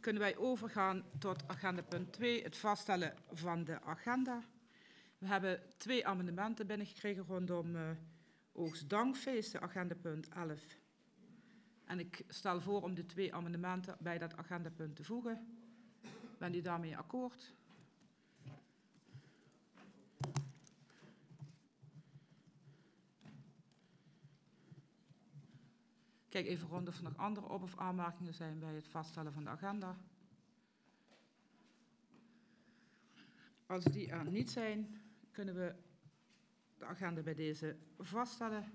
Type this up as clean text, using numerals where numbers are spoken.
kunnen wij overgaan tot agenda punt 2, het vaststellen van de agenda. We hebben 2 amendementen binnengekregen rondom Oogstdankfeest, agenda punt 11. En ik stel voor om de 2 amendementen bij dat agendapunt te voegen. Bent u daarmee akkoord? Kijk even rond of er nog andere op- of aanmerkingen zijn bij het vaststellen van de agenda. Als die er niet zijn, kunnen we de agenda bij deze vaststellen.